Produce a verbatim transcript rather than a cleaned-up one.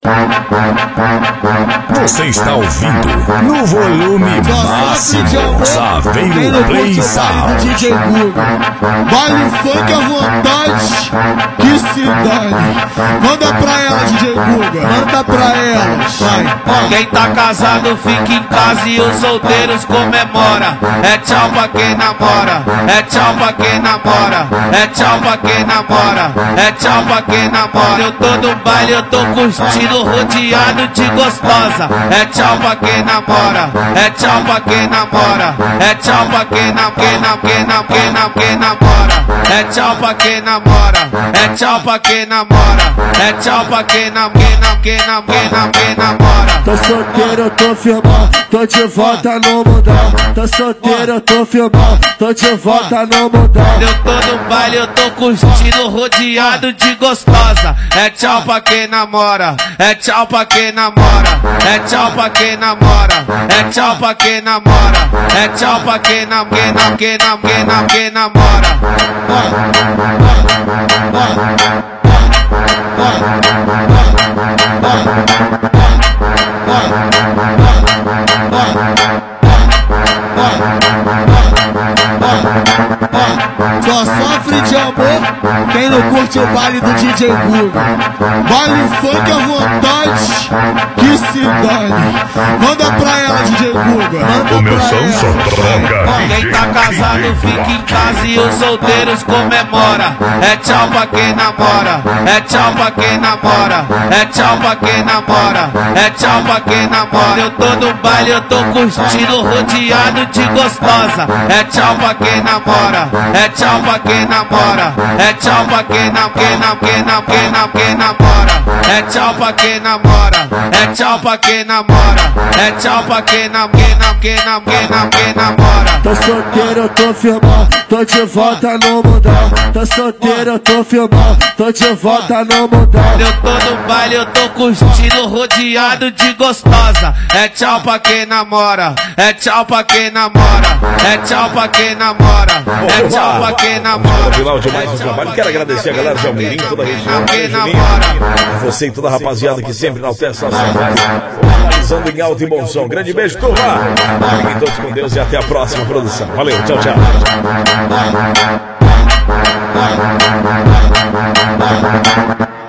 Você está ouvindo no volume máximo Saveiro Play Sound. D J Guga, baile funk à vontade, que se dane. Manda pra ela, D J Guga, manda pra ela. Vai. Quem tá casado fica em casa e os solteiros comemora. É tchau pra quem namora, é tchau pra quem namora, é tchau pra quem namora, é tchau pra quem namora. Eu tô no baile, eu tô curtindo, rodeado de gostosa. É tchau pra quem namora, é tchau pra quem namora, é tchau pra quem nam, quem nam, quem nam, quem nam, quem namora. É tchau pra quem namora, é tchau pra quem namora, é tchau pra quem nam, quem nam, quem nam, quem nam, quem namora. Tô solteiro, eu tô firmão, tô de volta no mundão. Tô solteiro, eu tô firmão, tô de volta no mundão. Eu tô no baile, eu tô curtindo, rodeado de gostosa. É tchau pra quem namora, é tchau pra quem namora, é tchau pra quem namora, é tchau pra quem namora, é tchau pra quem nam, quem nam, quem nam, quem nam, quem namora. Só sofre de amor quem não curte o baile do D J Guga. Baile funk à vontade, que se dane. Manda pra ela, D J Guga, manda O meu pra som ela. só troca. Quem tá casado fica em casa e os solteiros comemora. É tchau pra quem namora, é tchau pra quem namora, é tchau pra quem namora, é tchau pra quem namora. Eu tô no baile, eu tô curtindo, rodeado de gostosa. É tchau pra quem namora, é tchau pra quem namora, é tchau pra quem nam, quem nam, quem nam, quem nam, quem namora. É tchau pra quem namora, é tchau pra quem namora, é tchau pra quem nam, quem nam, quem nam, quem nam, quem namora. Tô solteiro, eu tô firmão, tô de volta no mundão. Tô solteiro, eu tô firmão, tô de volta no mundão. Eu tô no baile, eu tô curtindo, rodeado de gostosa. É tchau pra quem namora, é tchau pra quem namora, é tchau pra quem namora, é tchau pra quem namora. No final de mais um trabalho, quero agradecer a galera de Almirim, toda a região, Quem Juninho, namora. você e toda a rapaziada que sempre enaltece nossa voz, finalizando em alto e bom som. Grande beijo, turma! Fiquem todos com Deus e até a próxima produção. Valeu, tchau, tchau.